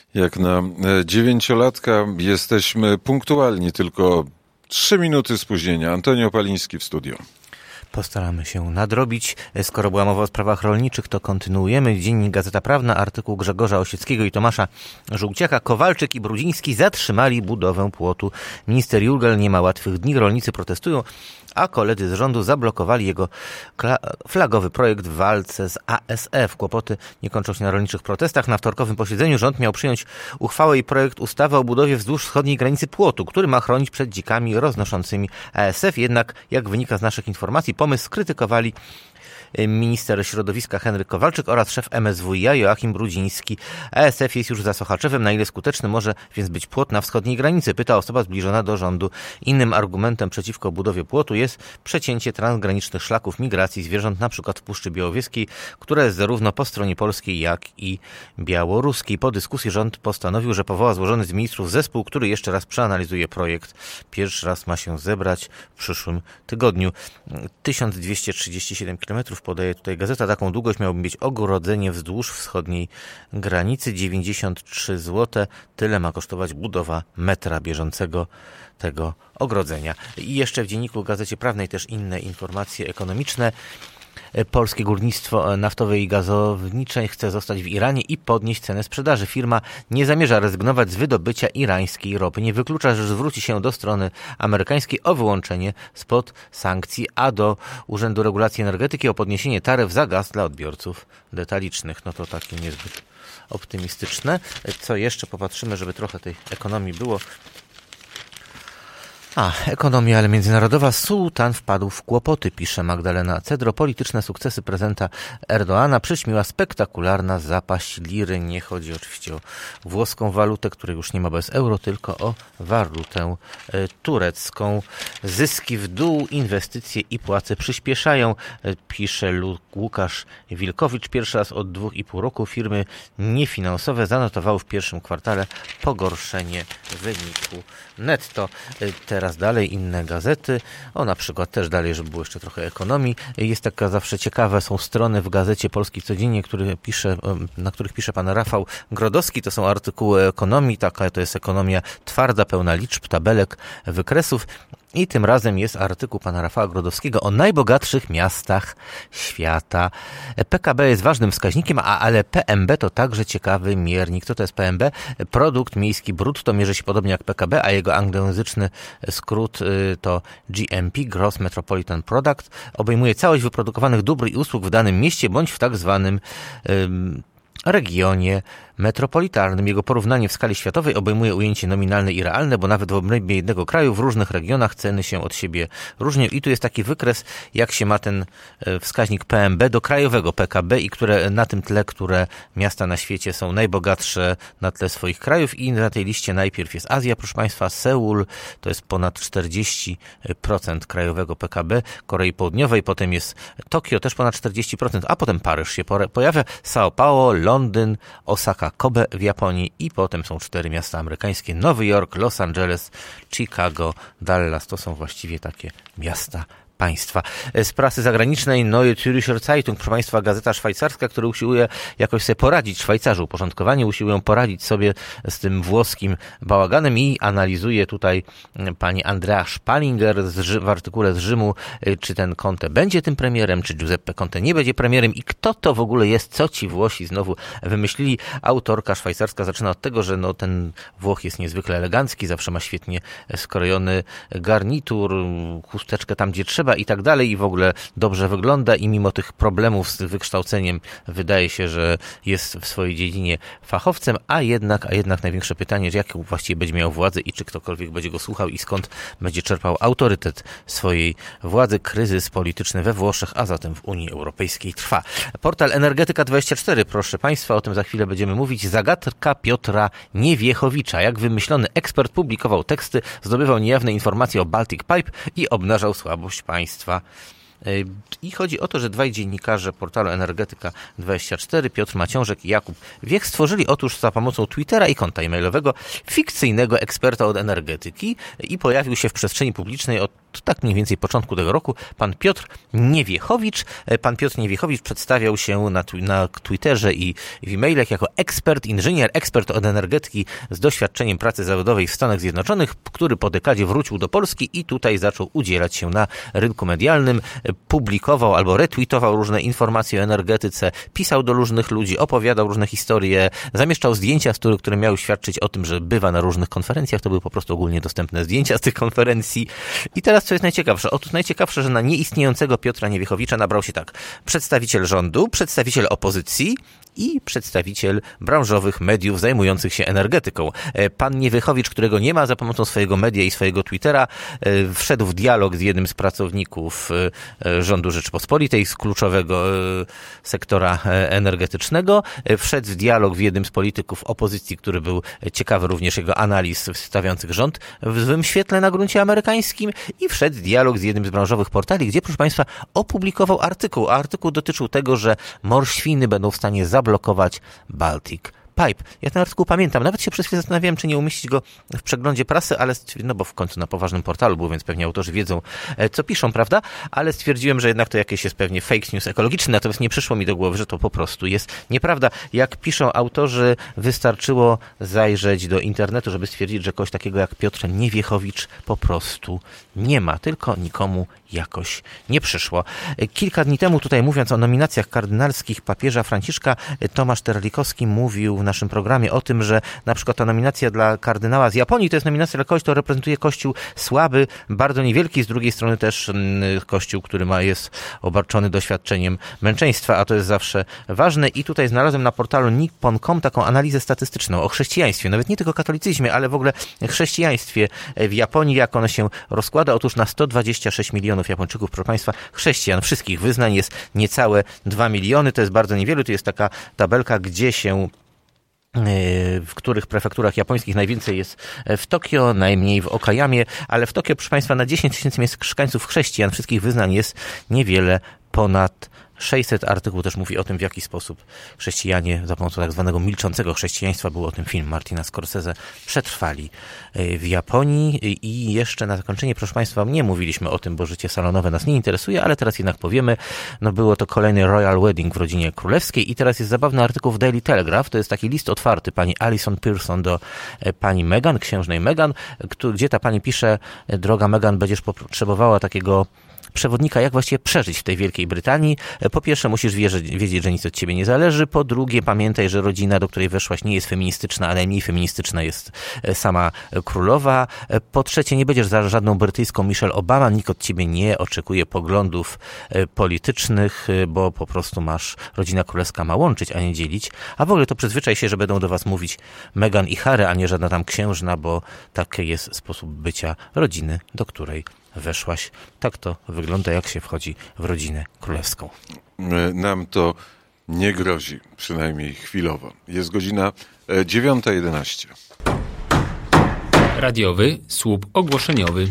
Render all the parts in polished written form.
Jak na 9-latka jesteśmy punktualni, tylko 3 minuty spóźnienia. Antonio Paliński w studiu. Postaramy się nadrobić. Skoro była mowa o sprawach rolniczych, to kontynuujemy. Dziennik Gazeta Prawna, artykuł Grzegorza Osieckiego i Tomasza Żółciaka. Kowalczyk i Brudziński zatrzymali budowę płotu. Minister Jurgiel nie ma łatwych dni. Rolnicy protestują, a koledzy z rządu zablokowali jego flagowy projekt w walce z ASF. Kłopoty nie kończą się na rolniczych protestach. Na wtorkowym posiedzeniu rząd miał przyjąć uchwałę i projekt ustawy o budowie wzdłuż wschodniej granicy płotu, który ma chronić przed dzikami roznoszącymi ASF. Jednak, jak wynika z naszych informacji, pomysł skrytykowali minister środowiska Henryk Kowalczyk oraz szef MSWiA Joachim Brudziński. ASF jest już za Sochaczewem. Na ile skuteczny może więc być płot na wschodniej granicy? Pyta osoba zbliżona do rządu. Innym argumentem przeciwko budowie płotu jest przecięcie transgranicznych szlaków migracji zwierząt, na przykład w Puszczy Białowieskiej, która jest zarówno po stronie polskiej, jak i białoruskiej. Po dyskusji rząd postanowił, że powoła złożony z ministrów zespół, który jeszcze raz przeanalizuje projekt. Pierwszy raz ma się zebrać w przyszłym tygodniu. 1237 km podaje tutaj gazeta. Taką długość miałoby mieć ogrodzenie wzdłuż wschodniej granicy. 93 zł. Tyle ma kosztować budowa metra bieżącego tego ogrodzenia. I jeszcze w dzienniku Gazecie Prawnej też inne informacje ekonomiczne. Polskie górnictwo naftowe i gazownicze chce zostać w Iranie i podnieść cenę sprzedaży. Firma nie zamierza rezygnować z wydobycia irańskiej ropy. Nie wyklucza, że zwróci się do strony amerykańskiej o wyłączenie spod sankcji, a do Urzędu Regulacji Energetyki o podniesienie taryf za gaz dla odbiorców detalicznych. No to takie niezbyt optymistyczne. Co jeszcze? Popatrzymy, żeby trochę tej ekonomii było. Ekonomia, ale międzynarodowa. Sułtan wpadł w kłopoty, pisze Magdalena Cedro. Polityczne sukcesy prezydenta Erdoana przyćmiła spektakularna zapaść liry. Nie chodzi oczywiście o włoską walutę, której już nie ma bez euro, tylko o walutę turecką. Zyski w dół, inwestycje i płace przyspieszają, pisze Łukasz Wilkowicz. Pierwszy raz od 2,5 roku firmy niefinansowe zanotowały w pierwszym kwartale pogorszenie wyniku netto. Teraz dalej inne gazety, na przykład też dalej, żeby było jeszcze trochę ekonomii. Jest taka zawsze ciekawe, są strony w Gazecie Polskiej Codziennie, na których pisze pan Rafał Grodowski. To są artykuły ekonomii, taka to jest ekonomia twarda, pełna liczb, tabelek, wykresów. I tym razem jest artykuł pana Rafała Grodowskiego o najbogatszych miastach świata. PKB jest ważnym wskaźnikiem, ale PMB to także ciekawy miernik. Co to jest PMB? Produkt miejski brutto mierzy się podobnie jak PKB, a jego anglojęzyczny skrót to GMP, Gross Metropolitan Product. Obejmuje całość wyprodukowanych dóbr i usług w danym mieście bądź w tak zwanym regionie metropolitarnym. Jego porównanie w skali światowej obejmuje ujęcie nominalne i realne, bo nawet w obrębie jednego kraju w różnych regionach ceny się od siebie różnią. I tu jest taki wykres, jak się ma ten wskaźnik PMB do krajowego PKB i na tym tle, które miasta na świecie są najbogatsze na tle swoich krajów. I na tej liście najpierw jest Azja, proszę państwa, Seul, to jest ponad 40% krajowego PKB Korei Południowej, potem jest Tokio, też ponad 40%, a potem Paryż się pojawia, São Paulo, Londyn, Osaka, Kobe w Japonii i potem są 4 miasta amerykańskie: Nowy Jork, Los Angeles, Chicago, Dallas. To są właściwie takie miasta państwa. Z prasy zagranicznej Neue Zürcher Zeitung, proszę państwa, gazeta szwajcarska, która usiłuje jakoś sobie poradzić, Szwajcarzy uporządkowanie usiłują poradzić sobie z tym włoskim bałaganem i analizuje tutaj pani Andrea Spalinger w artykule z Rzymu, czy ten Conte będzie tym premierem, czy Giuseppe Conte nie będzie premierem i kto to w ogóle jest, co ci Włosi znowu wymyślili. Autorka szwajcarska zaczyna od tego, że ten Włoch jest niezwykle elegancki, zawsze ma świetnie skrojony garnitur, chusteczkę tam, gdzie trzeba i tak dalej i w ogóle dobrze wygląda i mimo tych problemów z wykształceniem wydaje się, że jest w swojej dziedzinie fachowcem, a jednak największe pytanie, jaką właściwie będzie miał władzę i czy ktokolwiek będzie go słuchał i skąd będzie czerpał autorytet swojej władzy. Kryzys polityczny we Włoszech, a zatem w Unii Europejskiej trwa. Portal Energetyka24, proszę państwa, o tym za chwilę będziemy mówić. Zagadka Piotra Niewiechowicza. Jak wymyślony ekspert publikował teksty, zdobywał niejawne informacje o Baltic Pipe i obnażał słabość państwa. I chodzi o to, że dwaj dziennikarze portalu Energetyka24, Piotr Maciążek i Jakub Wiech, stworzyli otóż za pomocą Twittera i konta e-mailowego fikcyjnego eksperta od energetyki i pojawił się w przestrzeni publicznej od od tak mniej więcej początku tego roku, pan Piotr Niewiechowicz. Pan Piotr Niewiechowicz przedstawiał się na Twitterze i w e-mailach jako ekspert, inżynier, ekspert od energetyki z doświadczeniem pracy zawodowej w Stanach Zjednoczonych, który po dekadzie wrócił do Polski i tutaj zaczął udzielać się na rynku medialnym, publikował albo retweetował różne informacje o energetyce, pisał do różnych ludzi, opowiadał różne historie, zamieszczał zdjęcia, które miały świadczyć o tym, że bywa na różnych konferencjach. To były po prostu ogólnie dostępne zdjęcia z tych konferencji. I teraz co jest najciekawsze? Otóż najciekawsze, że na nieistniejącego Piotra Niewiechowicza nabrał się tak: przedstawiciel rządu, przedstawiciel opozycji i przedstawiciel branżowych mediów zajmujących się energetyką. Pan Niewiechowicz, którego nie ma, za pomocą swojego media i swojego Twittera wszedł w dialog z jednym z pracowników rządu Rzeczypospolitej, z kluczowego sektora energetycznego. Wszedł w dialog w jednym z polityków opozycji, który był ciekawy również jego analiz stawiających rząd w złym świetle na gruncie amerykańskim, i wszedł w dialog z jednym z branżowych portali, gdzie, proszę Państwa, opublikował artykuł. A artykuł dotyczył tego, że morświny będą w stanie zablokować Baltic Pipe. Ja ten artykuł pamiętam. Nawet się przez chwilę zastanawiałem, czy nie umieścić go w przeglądzie prasy, ale no bo w końcu na poważnym portalu był, więc pewnie autorzy wiedzą, co piszą, prawda? Ale stwierdziłem, że jednak to jakieś jest pewnie fake news ekologiczny, natomiast nie przyszło mi do głowy, że to po prostu jest nieprawda. Jak piszą autorzy, wystarczyło zajrzeć do internetu, żeby stwierdzić, że kogoś takiego jak Piotr Niewiechowicz po prostu nie ma, tylko nikomu jakoś nie przyszło. Kilka dni temu, tutaj mówiąc o nominacjach kardynalskich papieża Franciszka, Tomasz Terlikowski mówił w naszym programie o tym, że na przykład ta nominacja dla kardynała z Japonii to jest nominacja dla kogoś, kto reprezentuje kościół słaby, bardzo niewielki, z drugiej strony też kościół, który jest obarczony doświadczeniem męczeństwa, a to jest zawsze ważne. I tutaj znalazłem na portalu nippon.com taką analizę statystyczną o chrześcijaństwie, nawet nie tylko katolicyzmie, ale w ogóle chrześcijaństwie w Japonii, jak ono się rozkłada. Otóż na 126 milionów Japończyków, proszę Państwa, chrześcijan wszystkich wyznań jest niecałe 2 miliony. To jest bardzo niewiele. Tu jest taka tabelka, gdzie się w których prefekturach japońskich najwięcej jest w Tokio, najmniej w Okayamie, ale w Tokio, proszę Państwa, na 10 tysięcy mieszkańców chrześcijan wszystkich wyznań jest niewiele ponad 600. Artykuł też mówi o tym, w jaki sposób chrześcijanie za pomocą tak zwanego milczącego chrześcijaństwa, był o tym film Martina Scorsese, przetrwali w Japonii. I jeszcze na zakończenie, proszę Państwa, nie mówiliśmy o tym, bo życie salonowe nas nie interesuje, ale teraz jednak powiemy. No było to kolejny Royal Wedding w rodzinie królewskiej i teraz jest zabawny artykuł w Daily Telegraph. To jest taki list otwarty pani Alison Pearson do pani Meghan, księżnej Meghan, gdzie ta pani pisze: droga Meghan, będziesz potrzebowała takiego przewodnika, jak właściwie przeżyć w tej Wielkiej Brytanii. Po pierwsze, musisz wiedzieć, że nic od ciebie nie zależy. Po drugie, pamiętaj, że rodzina, do której weszłaś, nie jest feministyczna, a najmniej feministyczna jest sama królowa. Po trzecie, nie będziesz za żadną brytyjską Michelle Obama. Nikt od ciebie nie oczekuje poglądów politycznych, bo po prostu rodzina królewska ma łączyć, a nie dzielić. A w ogóle to przyzwyczaj się, że będą do was mówić Meghan i Harry, a nie żadna tam księżna, bo taki jest sposób bycia rodziny, do której weszłaś. Tak to wygląda, jak się wchodzi w rodzinę królewską. Nam to nie grozi, przynajmniej chwilowo. Jest godzina 9:11. Radiowy słup ogłoszeniowy.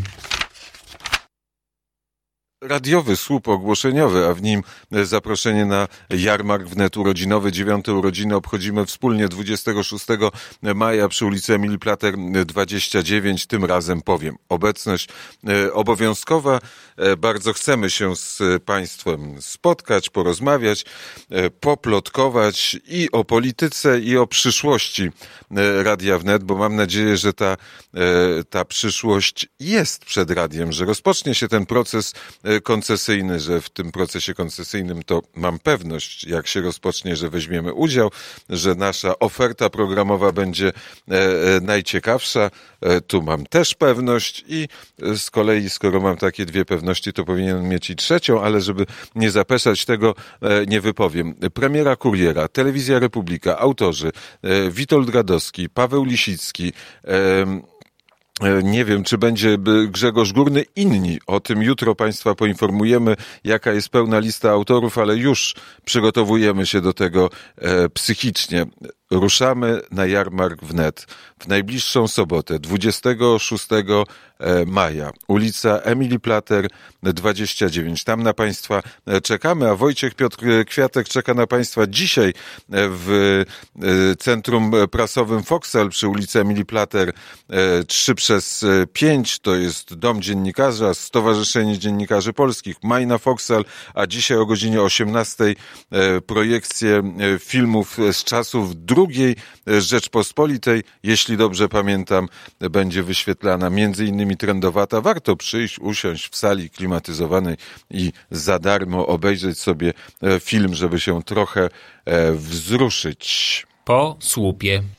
Radiowy słup ogłoszeniowy, a w nim zaproszenie na jarmark wnet urodzinowy. 9. urodziny obchodzimy wspólnie 26 maja przy ulicy Emilii Plater 29. Tym razem powiem: obecność obowiązkowa. Bardzo chcemy się z Państwem spotkać, porozmawiać, poplotkować i o polityce, i o przyszłości Radia Wnet, bo mam nadzieję, że ta przyszłość jest przed radiem, że rozpocznie się ten proces koncesyjny, że w tym procesie koncesyjnym to mam pewność, jak się rozpocznie, że weźmiemy udział, że nasza oferta programowa będzie najciekawsza. Tu mam też pewność i z kolei, skoro mam takie dwie pewności, to powinienem mieć i trzecią, ale żeby nie zapeszać tego, nie wypowiem. Premiera Kuriera, Telewizja Republika, autorzy Witold Radowski, Paweł Lisicki, nie wiem, czy będzie Grzegorz Górny, inni. O tym jutro Państwa poinformujemy, jaka jest pełna lista autorów, ale już przygotowujemy się do tego psychicznie. ruszamy na jarmark wnet w najbliższą sobotę, 26 maja, ulica Emilii Plater 29. Tam na Państwa czekamy, a Wojciech Piotr Kwiatek czeka na Państwa dzisiaj w Centrum Prasowym Foksal przy ulicy Emilii Plater 3/5. To jest Dom Dziennikarza, Stowarzyszenie Dziennikarzy Polskich, Majna Foksal, a dzisiaj o godzinie 18 projekcje filmów z czasów II Rzeczpospolitej. Jeśli dobrze pamiętam, będzie wyświetlana między innymi Trędowata. Warto przyjść, usiąść w sali klimatyzowanej i za darmo obejrzeć sobie film, żeby się trochę wzruszyć. Po słupie.